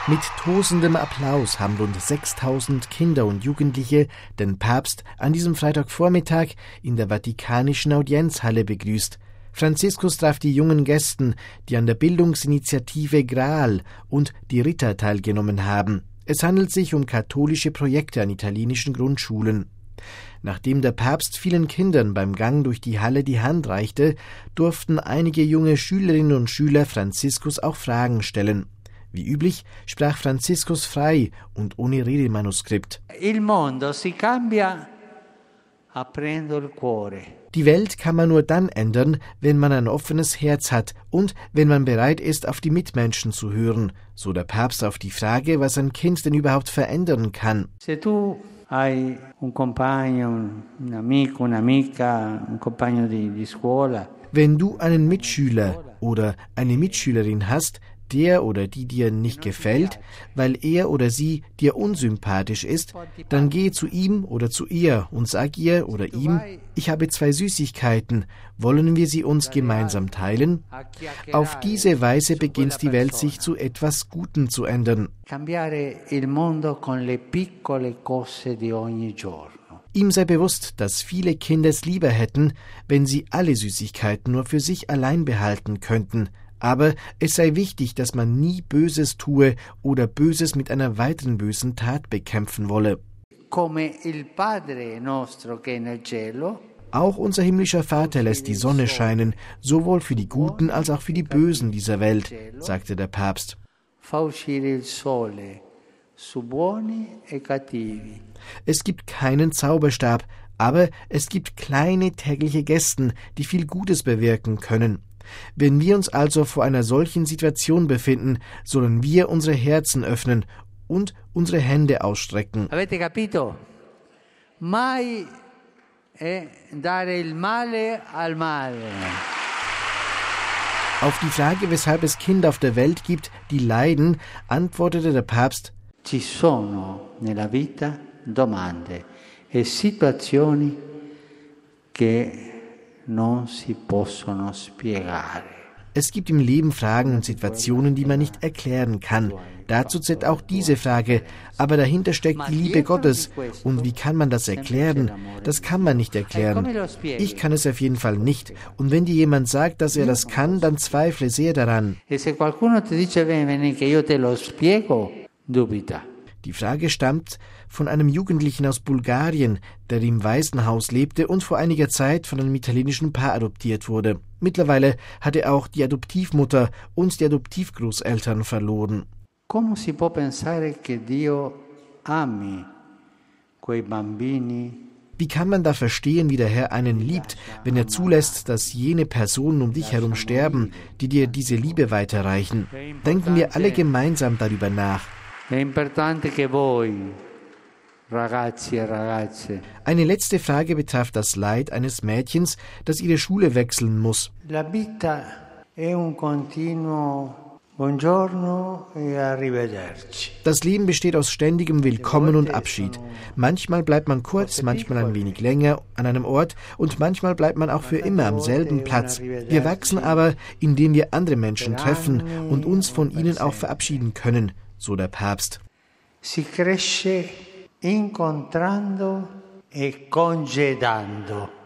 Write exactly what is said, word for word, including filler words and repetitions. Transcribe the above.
Mit tosendem Applaus haben rund sechstausend Kinder und Jugendliche den Papst an diesem Freitagvormittag in der Vatikanischen Audienzhalle begrüßt. Franziskus traf die jungen Gästen, die an der Bildungsinitiative Graal und die Ritter teilgenommen haben. Es handelt sich um katholische Projekte an italienischen Grundschulen. Nachdem der Papst vielen Kindern beim Gang durch die Halle die Hand reichte, durften einige junge Schülerinnen und Schüler Franziskus auch Fragen stellen. Wie üblich sprach Franziskus frei und ohne Redemanuskript. Il mondo si cambia aprendo il cuore. Die Welt kann man nur dann ändern, wenn man ein offenes Herz hat und wenn man bereit ist, auf die Mitmenschen zu hören, so der Papst auf die Frage, was ein Kind denn überhaupt verändern kann. Se tu hai un compagno, un amico, un'amica, un compagno di, di scuola. Wenn du einen Mitschüler oder eine Mitschülerin hast, der oder die dir nicht gefällt, weil er oder sie dir unsympathisch ist, dann geh zu ihm oder zu ihr und sag ihr oder ihm, ich habe zwei Süßigkeiten, wollen wir sie uns gemeinsam teilen? Auf diese Weise beginnt die Welt sich zu etwas Gutem zu ändern. Ihm sei bewusst, dass viele Kinder es lieber hätten, wenn sie alle Süßigkeiten nur für sich allein behalten könnten. Aber es sei wichtig, dass man nie Böses tue oder Böses mit einer weiteren bösen Tat bekämpfen wolle. Auch unser himmlischer Vater lässt die Sonne scheinen, sowohl für die Guten als auch für die Bösen dieser Welt, sagte der Papst. Es gibt keinen Zauberstab, aber es gibt kleine tägliche Gesten, die viel Gutes bewirken können. Wenn wir uns also vor einer solchen Situation befinden, sollen wir unsere Herzen öffnen und unsere Hände ausstrecken. Avete capito? Mai è dare il male al male. Auf die Frage, weshalb es Kinder auf der Welt gibt, die leiden, antwortete der Papst: Ci sono nella vita domande e situazioni che non si possono spiegare. Es gibt im Leben Fragen und Situationen, die man nicht erklären kann. Dazu zählt auch diese Frage. Aber dahinter steckt die Liebe Gottes. Und wie kann man das erklären? Das kann man nicht erklären. Ich kann es auf jeden Fall nicht. Und wenn dir jemand sagt, dass er das kann, dann zweifle sehr daran. E se qualcuno ti dice bene che io te lo spiego, dubita. Die Frage stammt von einem Jugendlichen aus Bulgarien, der im Waisenhaus lebte und vor einiger Zeit von einem italienischen Paar adoptiert wurde. Mittlerweile hat er auch die Adoptivmutter und die Adoptivgroßeltern verloren. Come si può pensare che Dio ami quei bambini? Wie kann man da verstehen, wie der Herr einen liebt, wenn er zulässt, dass jene Personen um dich herum sterben, die dir diese Liebe weiterreichen? Denken wir alle gemeinsam darüber nach. È importante che voi, ragazzi e ragazze. Eine letzte Frage betraf das Leid eines Mädchens, das ihre Schule wechseln muss. La vita è un continuo buongiorno e arrivederci. Das Leben besteht aus ständigem Willkommen und Abschied. Manchmal bleibt man kurz, manchmal ein wenig länger an einem Ort und manchmal bleibt man auch für immer am selben Platz. Wir wachsen aber, indem wir andere Menschen treffen und uns von ihnen auch verabschieden können, so der Papst. Si cresce incontrando e congedando.